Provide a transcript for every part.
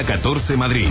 Hora 14 Madrid.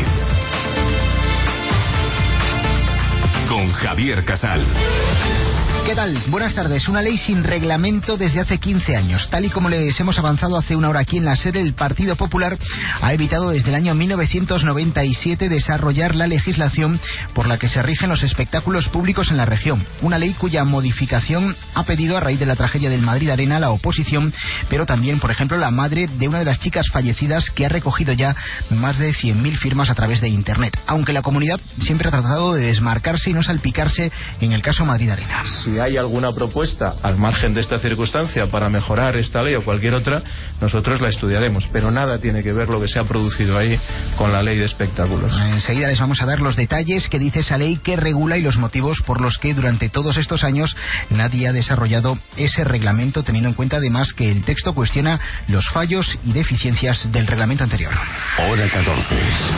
Con Javier Casal. ¿Qué tal? Buenas tardes. Una ley sin reglamento desde hace 15 años. Tal y como les hemos avanzado hace una hora aquí en la SER, el Partido Popular ha evitado desde el año 1997 desarrollar la legislación por la que se rigen los espectáculos públicos en la región. Una ley cuya modificación ha pedido a raíz de la tragedia del Madrid Arena la oposición, pero también, por ejemplo, la madre de una de las chicas fallecidas, que ha recogido ya más de 100.000 firmas a través de Internet. Aunque la comunidad siempre ha tratado de desmarcarse y no salpicarse en el caso Madrid Arena. Si hay alguna propuesta al margen de esta circunstancia para mejorar esta ley o cualquier otra, nosotros la estudiaremos, pero nada tiene que ver lo que se ha producido ahí con la ley de espectáculos. Enseguida les vamos a dar los detalles que dice esa ley, que regula, y los motivos por los que durante todos estos años nadie ha desarrollado ese reglamento, teniendo en cuenta además que el texto cuestiona los fallos y deficiencias del reglamento anterior. Hora 14.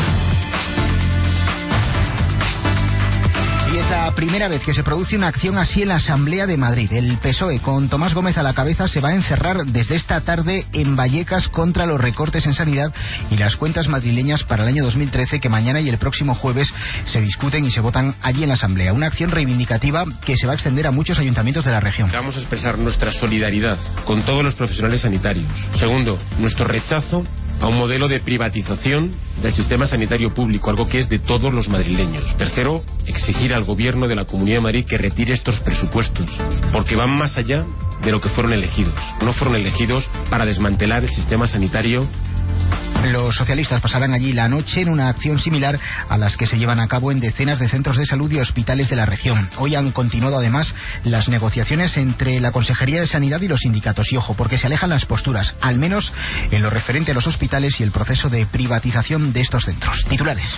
Y es la primera vez que se produce una acción así en la Asamblea de Madrid. El PSOE, con Tomás Gómez a la cabeza, se va a encerrar desde esta tarde en Vallecas contra los recortes en sanidad y las cuentas madrileñas para el año 2013, que mañana y el próximo jueves se discuten y se votan allí en la Asamblea. Una acción reivindicativa que se va a extender a muchos ayuntamientos de la región. Vamos a expresar nuestra solidaridad con todos los profesionales sanitarios. Segundo, nuestro rechazo a un modelo de privatización del sistema sanitario público, algo que es de todos los madrileños. Tercero, exigir al gobierno de la Comunidad de Madrid que retire estos presupuestos, porque van más allá de lo que fueron elegidos. No fueron elegidos para desmantelar el sistema sanitario. Los socialistas pasarán allí la noche en una acción similar a las que se llevan a cabo en decenas de centros de salud y hospitales de la región. Hoy han continuado además las negociaciones entre la Consejería de Sanidad y los sindicatos. Y ojo, porque se alejan las posturas, al menos en lo referente a los hospitales y el proceso de privatización de estos centros. Titulares.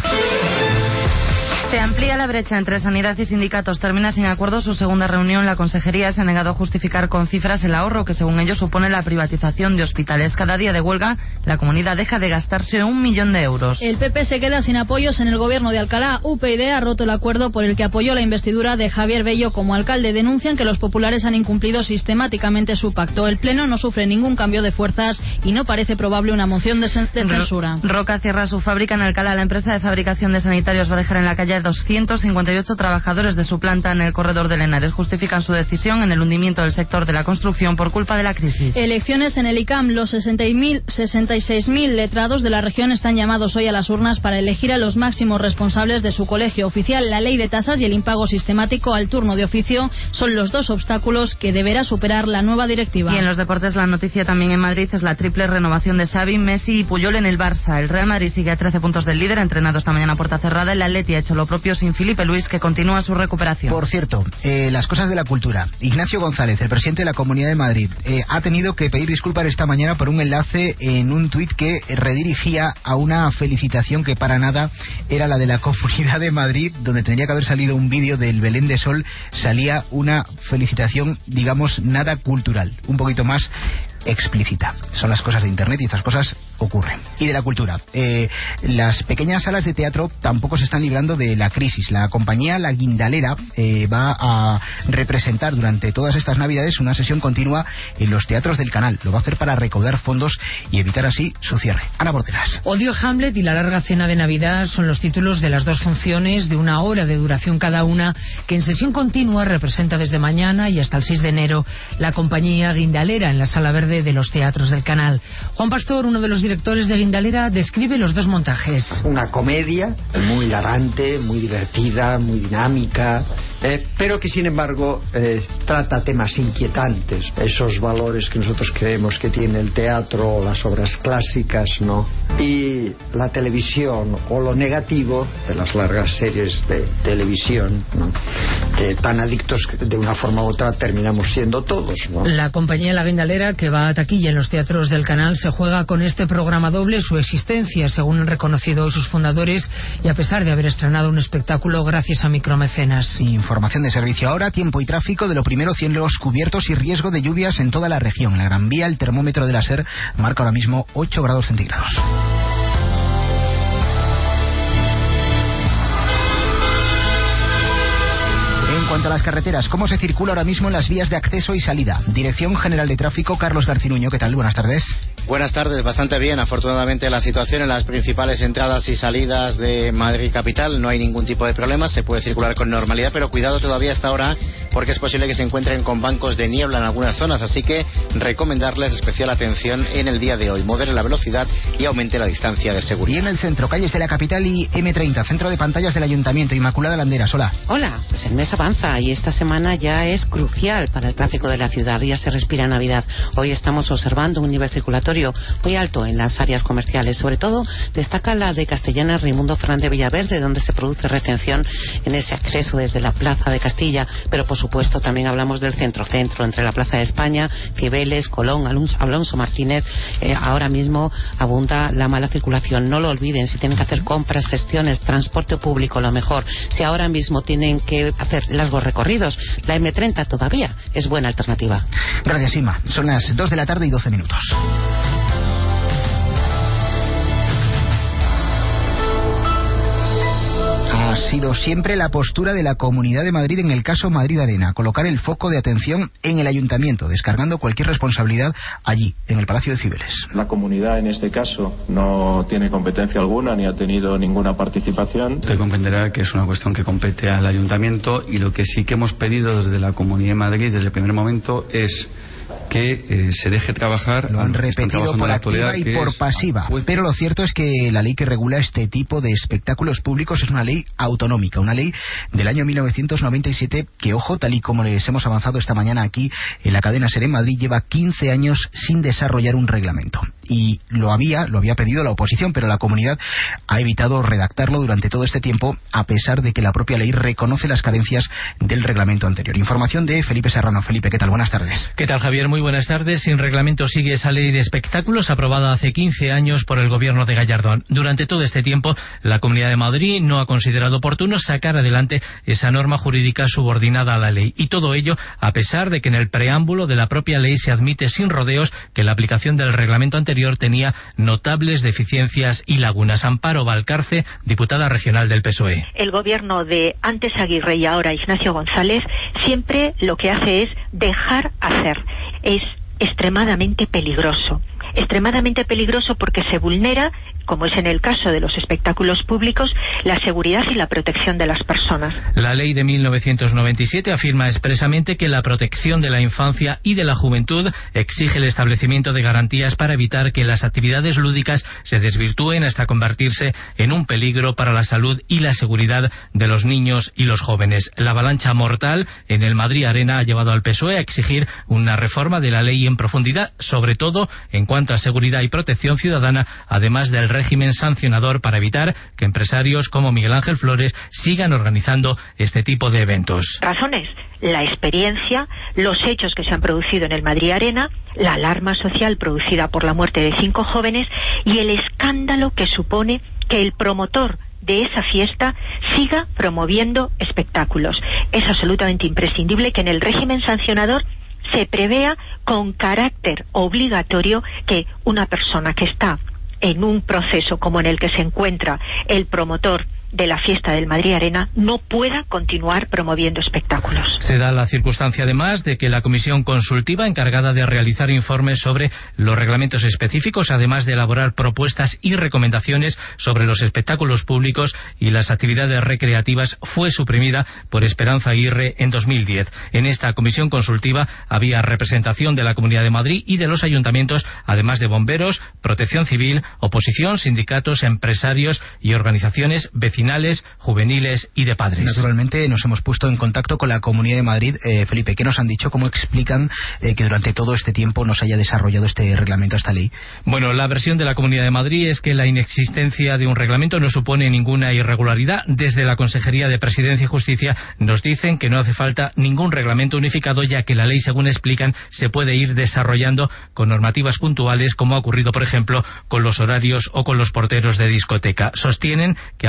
Se amplía la brecha entre sanidad y sindicatos. Termina sin acuerdo su segunda reunión. La Consejería se ha negado a justificar con cifras el ahorro que, según ellos, supone la privatización de hospitales. Cada día de huelga, la comunidad deja de gastarse 1 millón de euros. El PP se queda sin apoyos en el gobierno de Alcalá. UPyD ha roto el acuerdo por el que apoyó la investidura de Javier Bello como alcalde. Denuncian que los populares han incumplido sistemáticamente su pacto. El Pleno no sufre ningún cambio de fuerzas y no parece probable una moción de censura. Roca cierra su fábrica en Alcalá. La empresa de fabricación de sanitarios va a dejar en la calle 258 trabajadores de su planta en el corredor de Henares. Justifican su decisión en el hundimiento del sector de la construcción por culpa de la crisis. Elecciones en el ICAM. Los 66.000 letrados de la región están llamados hoy a las urnas para elegir a los máximos responsables de su colegio oficial. La ley de tasas y el impago sistemático al turno de oficio son los dos obstáculos que deberá superar la nueva directiva. Y en los deportes, la noticia también en Madrid es la triple renovación de Xavi, Messi y Puyol en el Barça. El Real Madrid sigue a 13 puntos del líder, entrenado esta mañana a puerta cerrada. El Atleti ha hecho lo propio sin Filipe Luis, que continúa su recuperación. Por cierto, las cosas de la cultura. Ignacio González, el presidente de la Comunidad de Madrid, ha tenido que pedir disculpas esta mañana por un enlace en un tuit que redirigía a una felicitación que para nada era la de la Comunidad de Madrid, donde tendría que haber salido un vídeo del Belén de Sol. Salía una felicitación, digamos, nada cultural, un poquito más explícita. Son las cosas de Internet y estas cosas ocurren. Y de la cultura. Las pequeñas salas de teatro tampoco se están librando de la crisis. La compañía La Guindalera va a representar durante todas estas navidades una sesión continua en los teatros del canal. Lo va a hacer para recaudar fondos y evitar así su cierre. Ana Borderas. Odio Hamlet y La larga cena de Navidad son los títulos de las dos funciones de 1 hora de duración cada una, que en sesión continua representa desde mañana y hasta el 6 de enero la compañía Guindalera en la Sala Verde de los teatros del canal. Juan Pastor, uno de los directores de Guindalera, describe los dos montajes. Una comedia muy hilarante, muy divertida, muy dinámica, pero que sin embargo trata temas inquietantes, esos valores que nosotros creemos que tiene el teatro, las obras clásicas, ¿no? Y la televisión, o lo negativo de las largas series de televisión, ¿no? Que tan adictos de una forma u otra terminamos siendo todos, ¿no? La compañía La Guindalera, que va a taquilla en los teatros del canal, se juega con este programa doble su existencia, según han reconocido sus fundadores, y a pesar de haber estrenado un espectáculo gracias a micromecenas. Información de servicio ahora, tiempo y tráfico. De lo primero, cielos cubiertos y riesgo de lluvias en toda la región. En la Gran Vía, el termómetro de la SER marca ahora mismo 8 grados centígrados. En cuanto cuanto a las carreteras, ¿cómo se circula ahora mismo en las vías de acceso y salida? Dirección General de Tráfico, Carlos Garcinuño, ¿qué tal? Buenas tardes. Buenas tardes, bastante bien. Afortunadamente la situación en las principales entradas y salidas de Madrid capital no hay ningún tipo de problema, se puede circular con normalidad, pero cuidado todavía hasta ahora porque es posible que se encuentren con bancos de niebla en algunas zonas, así que recomendarles especial atención en el día de hoy. Modere la velocidad y aumente la distancia de seguridad. Y en el centro, calles de la capital y M30, centro de pantallas del Ayuntamiento. Inmaculada Landeras, hola. Hola, pues el mes avanza y esta semana ya es crucial para el tráfico de la ciudad, ya se respira Navidad. Hoy estamos observando un nivel circulatorio muy alto en las áreas comerciales, sobre todo destaca la de Castellana, Raimundo Fernández Villaverde, donde se produce retención en ese acceso desde la Plaza de Castilla, pero por supuesto también hablamos del centro-centro, entre la Plaza de España, Cibeles, Colón, Alonso Martínez. Ahora mismo abunda la mala circulación, no lo olviden, si tienen que hacer compras, gestiones, transporte público, lo mejor. Si ahora mismo tienen que hacer largos recorridos, la M30 todavía es buena alternativa. Gracias, Inma. Son las 2 de la tarde y 12 minutos. Ha sido siempre la postura de la Comunidad de Madrid en el caso Madrid Arena, colocar el foco de atención en el Ayuntamiento, descargando cualquier responsabilidad allí, en el Palacio de Cibeles. La comunidad en este caso no tiene competencia alguna ni ha tenido ninguna participación. Usted comprenderá que es una cuestión que compete al Ayuntamiento y lo que sí que hemos pedido desde la Comunidad de Madrid desde el primer momento es que se deje trabajar. Lo han repetido por activa y por pasiva, pero lo cierto es que la ley que regula este tipo de espectáculos públicos es una ley autonómica, una ley del año 1997 que, ojo, tal y como les hemos avanzado esta mañana aquí en la cadena SER en Madrid, lleva 15 años sin desarrollar un reglamento. Y lo había pedido la oposición, pero la comunidad ha evitado redactarlo durante todo este tiempo, a pesar de que la propia ley reconoce las carencias del reglamento anterior. Información de Felipe Serrano. Felipe, ¿qué tal? Buenas tardes. ¿Qué tal, Javier? Muy buenas tardes. Sin reglamento sigue esa ley de espectáculos aprobada hace 15 años por el gobierno de Gallardón. Durante todo este tiempo, la Comunidad de Madrid no ha considerado oportuno sacar adelante esa norma jurídica subordinada a la ley. Y todo ello a pesar de que en el preámbulo de la propia ley se admite sin rodeos que la aplicación del reglamento anterior tenía notables deficiencias y lagunas. Amparo Valcarce, diputada regional del PSOE. El gobierno de antes Aguirre y ahora Ignacio González siempre lo que hace es dejar hacer. Es extremadamente peligroso porque se vulnera, como es en el caso de los espectáculos públicos, la seguridad y la protección de las personas. La ley de 1997 afirma expresamente que la protección de la infancia y de la juventud exige el establecimiento de garantías para evitar que las actividades lúdicas se desvirtúen hasta convertirse en un peligro para la salud y la seguridad de los niños y los jóvenes. La avalancha mortal en el Madrid Arena ha llevado al PSOE a exigir una reforma de la ley en profundidad, sobre todo en cuanto a seguridad y protección ciudadana, además del régimen sancionador para evitar que empresarios como Miguel Ángel Flores sigan organizando este tipo de eventos. Razones: la experiencia, los hechos que se han producido en el Madrid Arena, la alarma social producida por la muerte de 5 jóvenes y el escándalo que supone que el promotor de esa fiesta siga promoviendo espectáculos. Es absolutamente imprescindible que en el régimen sancionador se prevea con carácter obligatorio que una persona que está en un proceso como en el que se encuentra el promotor de la fiesta del Madrid Arena no pueda continuar promoviendo espectáculos. Se da la circunstancia además de que la comisión consultiva encargada de realizar informes sobre los reglamentos específicos, además de elaborar propuestas y recomendaciones sobre los espectáculos públicos y las actividades recreativas, fue suprimida por Esperanza Aguirre en 2010. En esta comisión consultiva había representación de la Comunidad de Madrid y de los ayuntamientos, además de bomberos, protección civil, oposición, sindicatos, empresarios y organizaciones vecinales, juveniles y de padres. Naturalmente nos hemos puesto en contacto con la Comunidad de Madrid. Felipe, ¿qué nos han dicho? ¿Cómo explican que durante todo este tiempo no se haya desarrollado este reglamento, esta ley? Bueno, la versión de la Comunidad de Madrid es que la inexistencia de un reglamento no supone ninguna irregularidad. Desde la Consejería de Presidencia y Justicia nos dicen que no hace falta ningún reglamento unificado, ya que la ley, según explican, se puede ir desarrollando con normativas puntuales, como ha ocurrido, por ejemplo, con los horarios o con los porteros de discoteca. Sostienen que aún sin reglamento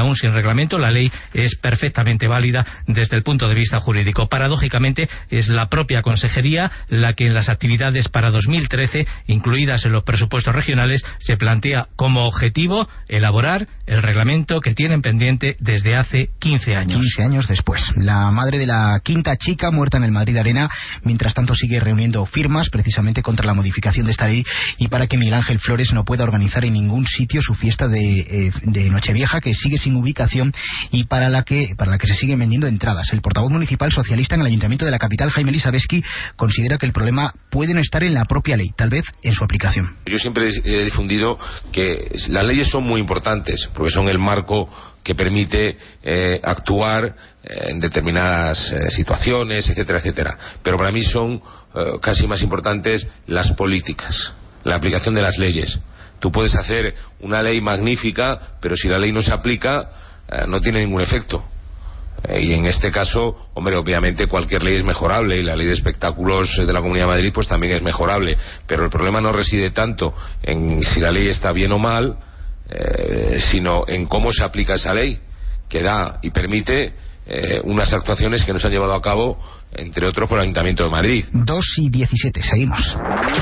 reglamento, la ley es perfectamente válida desde el punto de vista jurídico. Paradójicamente, es la propia Consejería la que en las actividades para 2013, incluidas en los presupuestos regionales, se plantea como objetivo elaborar el reglamento que tienen pendiente desde hace 15 años. 15 años después. La madre de la quinta chica muerta en el Madrid Arena, mientras tanto, sigue reuniendo firmas precisamente contra la modificación de esta ley y para que Miguel Ángel Flores no pueda organizar en ningún sitio su fiesta de Nochevieja, que sigue sin ubicación y para la que se siguen vendiendo entradas. El portavoz municipal socialista en el Ayuntamiento de la capital, Jaime Lisabeski, considera que el problema puede no estar en la propia ley, tal vez en su aplicación. Yo siempre he difundido que las leyes son muy importantes porque son el marco que permite actuar en determinadas situaciones, etcétera, etcétera. Pero para mí son casi más importantes las políticas, la aplicación de las leyes. Tú puedes hacer una ley magnífica, pero si la ley no se aplica, no tiene ningún efecto. Y en este caso, hombre, obviamente cualquier ley es mejorable y la ley de espectáculos de la Comunidad de Madrid pues también es mejorable, pero el problema no reside tanto en si la ley está bien o mal, sino en cómo se aplica esa ley, que da y permite unas actuaciones que no se han llevado a cabo, entre otros, por el Ayuntamiento de Madrid. 2:17, seguimos.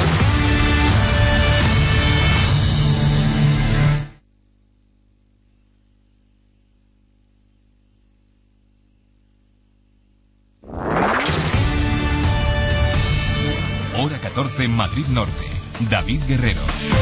Hora 14, Madrid Norte. David Guerrero.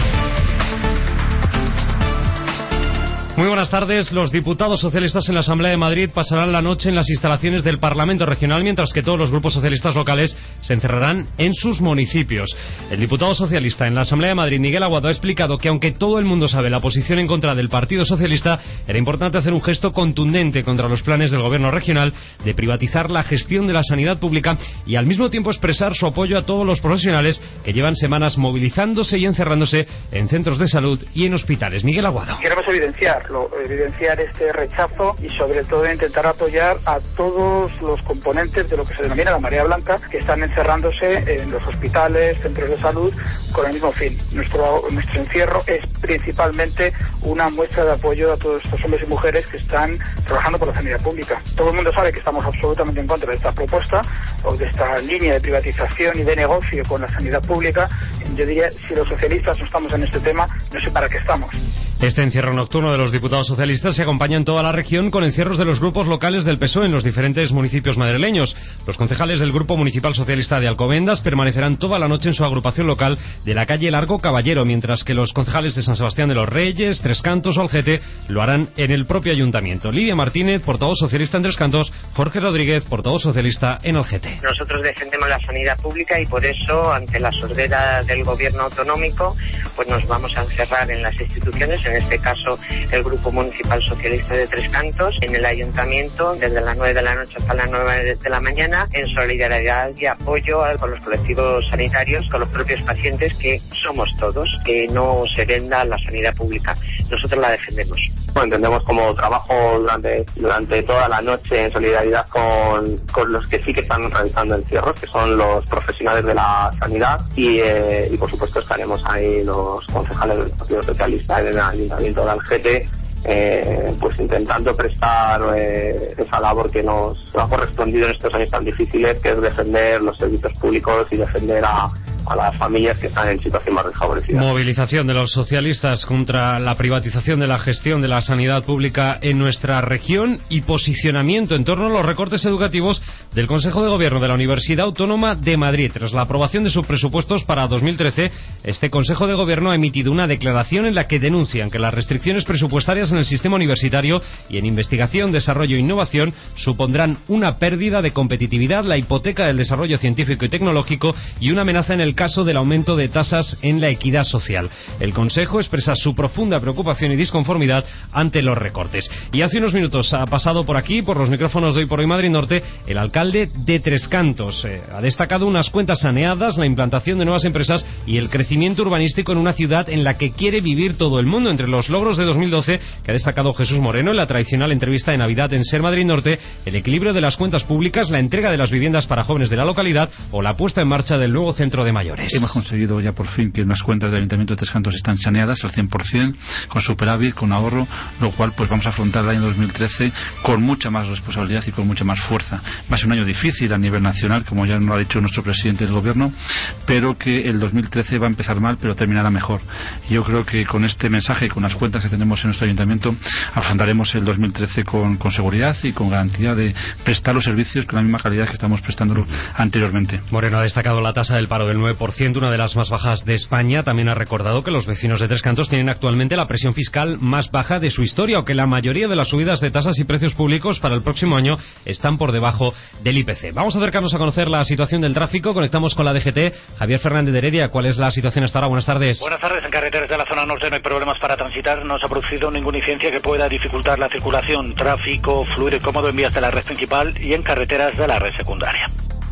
Muy buenas tardes. Los diputados socialistas en la Asamblea de Madrid pasarán la noche en las instalaciones del Parlamento Regional, mientras que todos los grupos socialistas locales se encerrarán en sus municipios. El diputado socialista en la Asamblea de Madrid, Miguel Aguado, ha explicado que aunque todo el mundo sabe la posición en contra del Partido Socialista, era importante hacer un gesto contundente contra los planes del Gobierno regional de privatizar la gestión de la sanidad pública y al mismo tiempo expresar su apoyo a todos los profesionales que llevan semanas movilizándose y encerrándose en centros de salud y en hospitales. Miguel Aguado. Queremos evidenciar este rechazo y sobre todo intentar apoyar a todos los componentes de lo que se denomina la marea blanca, que están encerrándose en los hospitales, centros de salud, con el mismo fin. Nuestro encierro es principalmente una muestra de apoyo a todos estos hombres y mujeres que están trabajando por la sanidad pública. Todo el mundo sabe que estamos absolutamente en contra de esta propuesta o de esta línea de privatización y de negocio con la sanidad pública. Yo diría, si los socialistas no estamos en este tema, no sé para qué estamos. Este encierro nocturno de los diputados socialistas se acompaña en toda la región con encierros de los grupos locales del PSOE en los diferentes municipios madrileños. Los concejales del Grupo Municipal Socialista de Alcobendas permanecerán toda la noche en su agrupación local de la calle Largo Caballero, mientras que los concejales de San Sebastián de los Reyes, Tres Cantos o Algete lo harán en el propio ayuntamiento. Lidia Martínez, portavoz socialista en Tres Cantos; Jorge Rodríguez, portavoz socialista en Algete. Nosotros defendemos la sanidad pública y por eso, ante la sordera del gobierno autonómico, pues nos vamos a encerrar en las instituciones, en este caso el Grupo Municipal Socialista de Tres Cantos, en el ayuntamiento desde las 9 de la noche hasta las 9 de la mañana, en solidaridad y apoyo con los colectivos sanitarios, con los propios pacientes, que somos todos, que no se venda la sanidad pública. Nosotros la defendemos. Entendemos como trabajo durante toda la noche en solidaridad con los que sí que están realizando encierros, que son los profesionales de la sanidad, y por supuesto estaremos ahí los concejales del Partido Socialista en el Ayuntamiento de Algete, pues intentando prestar esa labor que nos ha correspondido en estos años tan difíciles, que es defender los servicios públicos y defender a las familias que están en situación más desfavorecida. Movilización de los socialistas contra la privatización de la gestión de la sanidad pública en nuestra región y posicionamiento en torno a los recortes educativos del Consejo de Gobierno de la Universidad Autónoma de Madrid. Tras la aprobación de sus presupuestos para 2013, este Consejo de Gobierno ha emitido una declaración en la que denuncian que las restricciones presupuestarias en el sistema universitario y en investigación, desarrollo e innovación supondrán una pérdida de competitividad, la hipoteca del desarrollo científico y tecnológico y una amenaza en el caso del aumento de tasas en la equidad social. El Consejo expresa su profunda preocupación y disconformidad ante los recortes. Y hace unos minutos ha pasado por aquí, por los micrófonos de Hoy por Hoy Madrid Norte, el alcalde de Tres Cantos. Ha destacado unas cuentas saneadas, la implantación de nuevas empresas y el crecimiento urbanístico en una ciudad en la que quiere vivir todo el mundo. Entre los logros de 2012 que ha destacado Jesús Moreno en la tradicional entrevista de Navidad en Ser Madrid Norte, el equilibrio de las cuentas públicas, la entrega de las viviendas para jóvenes de la localidad o la puesta en marcha del nuevo centro de mayores. Hemos conseguido ya por fin que unas cuentas del Ayuntamiento de Tres Cantos están saneadas al 100%, con superávit, con ahorro, lo cual pues vamos a afrontar el año 2013 con mucha más responsabilidad y con mucha más fuerza. Va a ser un año difícil a nivel nacional, como ya nos lo ha dicho nuestro presidente del gobierno, pero que el 2013 va a empezar mal, pero terminará mejor. Yo creo que con este mensaje, con las cuentas que tenemos en nuestro ayuntamiento, afrontaremos el 2013 con seguridad y con garantía de prestar los servicios con la misma calidad que estamos prestándolo anteriormente. Moreno ha destacado la tasa del paro del 9%, una de las más bajas de España. También ha recordado que los vecinos de Tres Cantos tienen actualmente la presión fiscal más baja de su historia, o que la mayoría de las subidas de tasas y precios públicos para el próximo año están por debajo del IPC. Vamos a acercarnos a conocer la situación del tráfico. Conectamos con la DGT. Javier Fernández de Heredia, ¿cuál es la situación hasta ahora? Buenas tardes. Buenas tardes. En carreteras de la zona norte no hay problemas para transitar. No se ha producido ninguna incidencia que pueda dificultar la circulación. Tráfico fluido y cómodo en vías de la red principal y en carreteras de la red secundaria.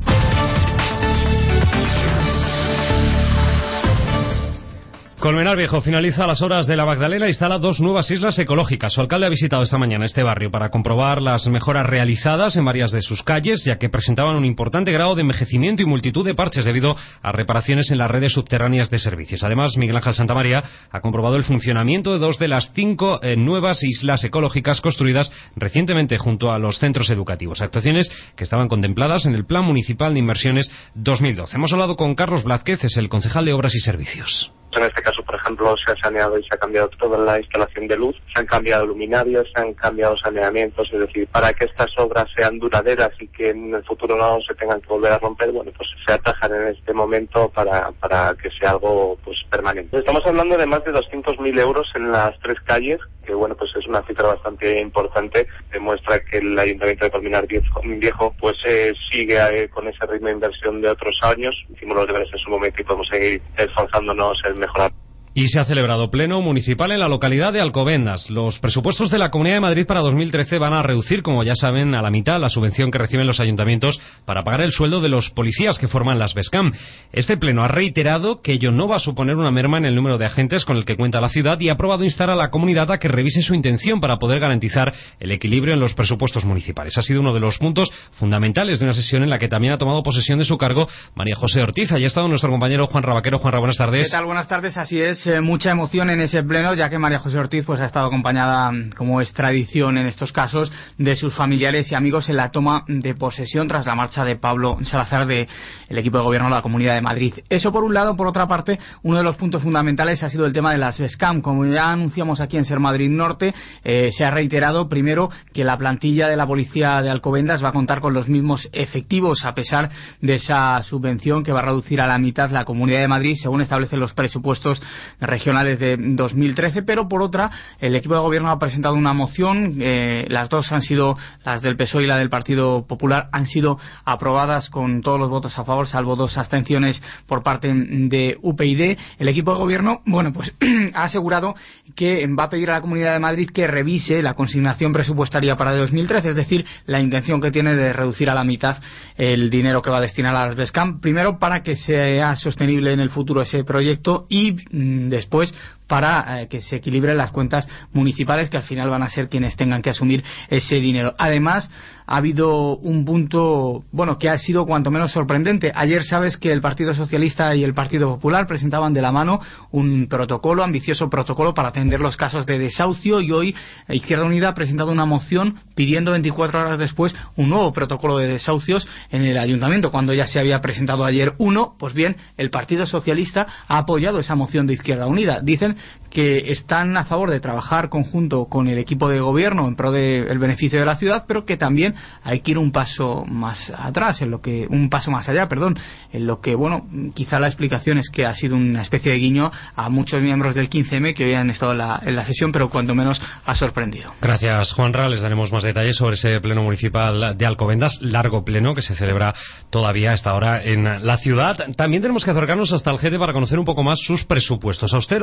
Colmenar Viejo finaliza las obras de la Magdalena e instala 2 nuevas islas ecológicas. Su alcalde ha visitado esta mañana este barrio para comprobar las mejoras realizadas en varias de sus calles, ya que presentaban un importante grado de envejecimiento y multitud de parches debido a reparaciones en las redes subterráneas de servicios. Además, Miguel Ángel Santamaría ha comprobado el funcionamiento de 2 de las 5 nuevas islas ecológicas construidas recientemente junto a los centros educativos. Actuaciones que estaban contempladas en el Plan Municipal de Inversiones 2012. Hemos hablado con Carlos Blázquez, es el concejal de Obras y Servicios. En este caso, por ejemplo, se ha saneado y se ha cambiado toda la instalación de luz, se han cambiado luminarios, se han cambiado saneamientos, es decir, para que estas obras sean duraderas y que en el futuro no se tengan que volver a romper, bueno, pues se atajan en este momento para que sea algo pues permanente. Estamos hablando de más de 200.000 euros en las 3 calles, que bueno, pues es una cifra bastante importante, demuestra que el Ayuntamiento de Colmenar Viejo pues sigue con ese ritmo de inversión de otros años. Hicimos los deberes en su momento y podemos seguir esforzándonos en mejorar. Y se ha celebrado pleno municipal en la localidad de Alcobendas. Los presupuestos de la Comunidad de Madrid para 2013 van a reducir, como ya saben, a la mitad la subvención que reciben los ayuntamientos para pagar el sueldo de los policías que forman las BESCAM. Este pleno ha reiterado que ello no va a suponer una merma en el número de agentes con el que cuenta la ciudad y ha aprobado instar a la comunidad a que revise su intención para poder garantizar el equilibrio en los presupuestos municipales. Ha sido uno de los puntos fundamentales de una sesión en la que también ha tomado posesión de su cargo María José Ortiz. Allí ha estado nuestro compañero Juan Rabaquero. Juan Ra, buenas tardes. ¿Qué tal? Buenas tardes. Así es. Mucha emoción en ese pleno, ya que María José Ortiz pues ha estado acompañada, como es tradición en estos casos, de sus familiares y amigos en la toma de posesión tras la marcha de Pablo Salazar del equipo de gobierno de la Comunidad de Madrid. Eso por un lado. Por otra parte, uno de los puntos fundamentales ha sido el tema de las BESCAM. Como ya anunciamos aquí en Ser Madrid Norte, se ha reiterado primero que la plantilla de la policía de Alcobendas va a contar con los mismos efectivos a pesar de esa subvención que va a reducir a la mitad la Comunidad de Madrid según establecen los presupuestos regionales de 2013, pero por otra, el equipo de gobierno ha presentado una moción, las dos han sido, las del PSOE y la del Partido Popular, han sido aprobadas con todos los votos a favor, salvo 2 abstenciones por parte de UPyD. El equipo de gobierno, bueno, pues ha asegurado que va a pedir a la Comunidad de Madrid que revise la consignación presupuestaria para 2013, es decir, la intención que tiene de reducir a la mitad el dinero que va a destinar a las BESCAM, primero para que sea sostenible en el futuro ese proyecto y después para que se equilibren las cuentas municipales, que al final van a ser quienes tengan que asumir ese dinero. Además, ha habido un punto, bueno, que ha sido cuanto menos sorprendente. Ayer sabes que el Partido Socialista y el Partido Popular presentaban de la mano un protocolo, ambicioso protocolo para atender los casos de desahucio, y hoy Izquierda Unida ha presentado una moción pidiendo 24 horas después un nuevo protocolo de desahucios en el Ayuntamiento, cuando ya se había presentado ayer uno. Pues bien, el Partido Socialista ha apoyado esa moción de Izquierda Unida. Dicen que están a favor de trabajar conjunto con el equipo de gobierno en pro del beneficio de la ciudad, pero que también hay que ir un paso más atrás, un paso más allá, en lo que, bueno, quizá la explicación es que ha sido una especie de guiño a muchos miembros del 15M que hoy han estado en la sesión, pero cuanto menos ha sorprendido. Gracias, Juanra. Les daremos más detalles sobre ese pleno municipal de Alcobendas, largo pleno que se celebra todavía a esta hora en la ciudad. También tenemos que acercarnos hasta el GT para conocer un poco más sus presupuestos. Austeros, responsables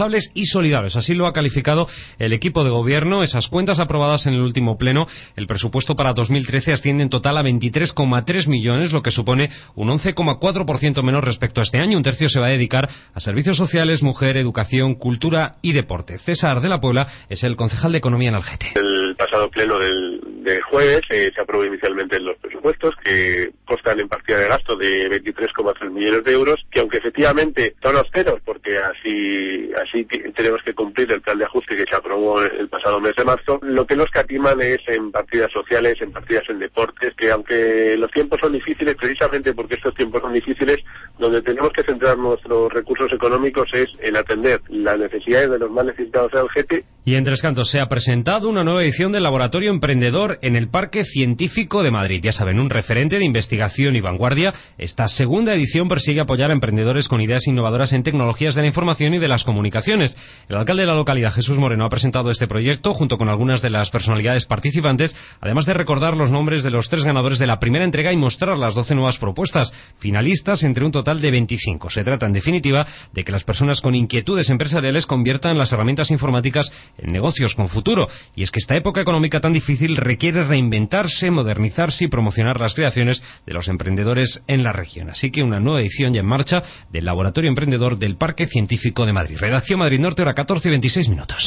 responsables y solidarios. Así lo ha calificado el equipo de gobierno. Esas cuentas aprobadas en el último pleno. El presupuesto para 2013 asciende en total a 23,3 millones, lo que supone un 11,4% menos respecto a este año. Un tercio se va a dedicar a servicios sociales, mujer, educación, cultura y deporte. César de la Puebla es el concejal de Economía en Algete. El pasado pleno del jueves se aprobó inicialmente los presupuestos, que constan en partida de gasto de 23,3 millones de euros, que aunque efectivamente son austeros, porque así tenemos que cumplir el plan de ajuste que se aprobó el pasado mes de marzo, lo que nos catiman es en partidas sociales, en partidas en deportes, que aunque los tiempos son difíciles, precisamente porque estos tiempos son difíciles, donde tenemos que centrar nuestros recursos económicos es en atender las necesidades de los más necesitados de Algete. Y en Tres Cantos se ha presentado una nueva edición del Laboratorio Emprendedor en el Parque Científico de Madrid. Ya saben, un referente de investigación y vanguardia. Esta segunda edición persigue apoyar a emprendedores con ideas innovadoras en tecnologías de la información y de las comunicaciones. El alcalde de la localidad, Jesús Moreno, ha presentado este proyecto junto con algunas de las personalidades participantes, además de recordar los nombres de los 3 ganadores de la primera entrega y mostrar las 12 nuevas propuestas finalistas entre un total de 25. Se trata, en definitiva, de que las personas con inquietudes empresariales conviertan las herramientas informáticas en negocios con futuro. Y es que esta época económica tan difícil requiere reinventarse, modernizarse y promocionar las creaciones de los emprendedores en la región. Así que una nueva edición ya en marcha del Laboratorio Emprendedor del Parque Científico de Madrid. Redacción Madrid Norte, hora 14:26 minutos.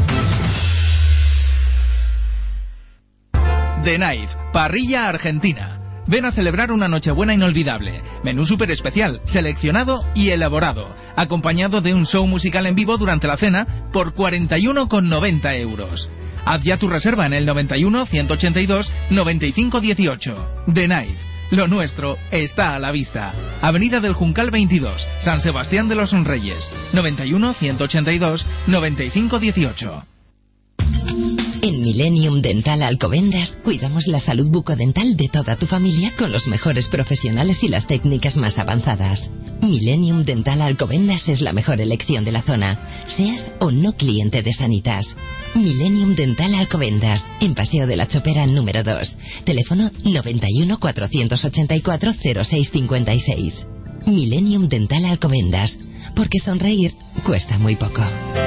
The Knife, parrilla argentina. Ven a celebrar una Nochebuena inolvidable. Menú súper especial, seleccionado y elaborado, acompañado de un show musical en vivo durante la cena por 41,90 euros. Haz ya tu reserva en el 91 182 95 18. The Knife. Lo nuestro está a la vista. Avenida del Juncal 22, San Sebastián de los Reyes. 91 182 95 18. En Millennium Dental Alcobendas cuidamos la salud bucodental de toda tu familia con los mejores profesionales y las técnicas más avanzadas. Millennium Dental Alcobendas es la mejor elección de la zona, seas o no cliente de Sanitas. Millennium Dental Alcobendas, en Paseo de la Chopera número 2. Teléfono 91 484 0656. Millennium Dental Alcobendas, porque sonreír cuesta muy poco.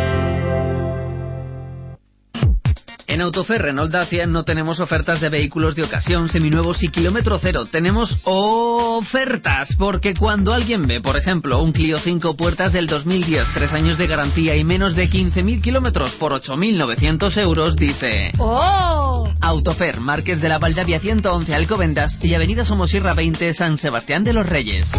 En Autofer Renault Dacia no tenemos ofertas de vehículos de ocasión, seminuevos y kilómetro cero. Tenemos ofertas, porque cuando alguien ve, por ejemplo, un Clio 5 puertas del 2010, 3 años de garantía y menos de 15.000 kilómetros por 8.900 euros, dice... ¡Oh! Autofer, Marqués de la Valdavia 111 Alcobendas y Avenida Somosierra 20 San Sebastián de los Reyes.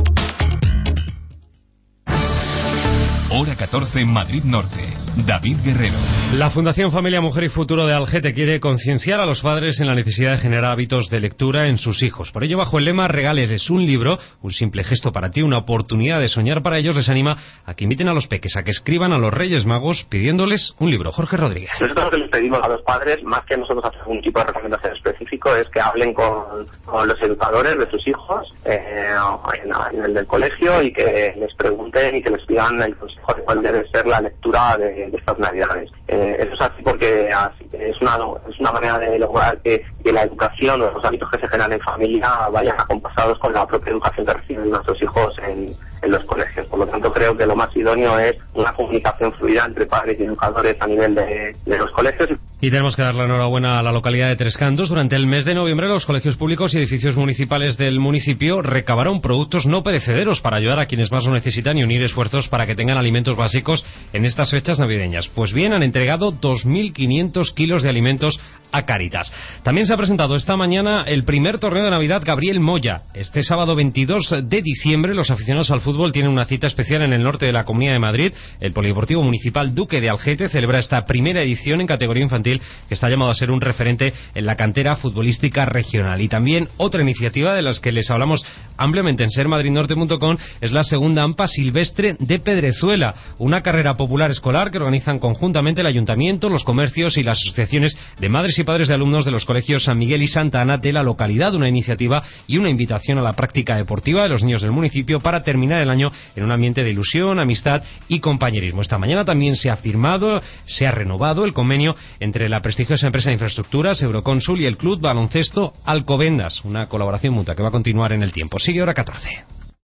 Hora 14 Madrid Norte. David Guerrero. La Fundación Familia, Mujer y Futuro de Algete quiere concienciar a los padres en la necesidad de generar hábitos de lectura en sus hijos. Por ello, bajo el lema Regálesles un libro, un simple gesto para ti, una oportunidad de soñar para ellos, les anima a que inviten a los peques a que escriban a los Reyes Magos pidiéndoles un libro. Jorge Rodríguez. Nosotros lo que les pedimos a los padres, más que nosotros hacer un tipo de recomendación específico, es que hablen con los educadores de sus hijos a nivel del colegio y que les pregunten y que les pidan el consejo de cuál debe ser la lectura de estas Navidades. Eso es así porque es una manera de lograr que la educación o los hábitos que se generan en familia vayan acompasados con la propia educación que reciben nuestros hijos en los colegios. Por lo tanto, creo que lo más idóneo es una comunicación fluida entre padres y educadores a nivel de los colegios. Y tenemos que dar la enhorabuena a la localidad de Tres Cantos. Durante el mes de noviembre, los colegios públicos y edificios municipales del municipio recabaron productos no perecederos para ayudar a quienes más lo necesitan y unir esfuerzos para que tengan alimentos básicos en estas fechas navideñas. Pues bien, han entregado 2.500 kilos de alimentos a Cáritas. También se ha presentado esta mañana el primer torneo de Navidad Gabriel Moya. Este sábado 22 de diciembre, los aficionados al fútbol tienen una cita especial en el norte de la Comunidad de Madrid. El Polideportivo Municipal Duque de Algete celebra esta primera edición en categoría infantil, que está llamado a ser un referente en la cantera futbolística regional. Y también otra iniciativa de las que les hablamos ampliamente en sermadridnorte.com es la segunda AMPA Silvestre de Pedrezuela, una carrera popular escolar que organizan conjuntamente el Ayuntamiento, los comercios y las asociaciones de madres y padres de alumnos de los colegios San Miguel y Santa Ana de la localidad. Una iniciativa y una invitación a la práctica deportiva de los niños del municipio para terminar el año en un ambiente de ilusión, amistad y compañerismo. Esta mañana también se ha renovado el convenio entre la prestigiosa empresa de infraestructuras Eurocónsul y el Club Baloncesto Alcobendas, una colaboración mutua que va a continuar en el tiempo. Sigue hora 14.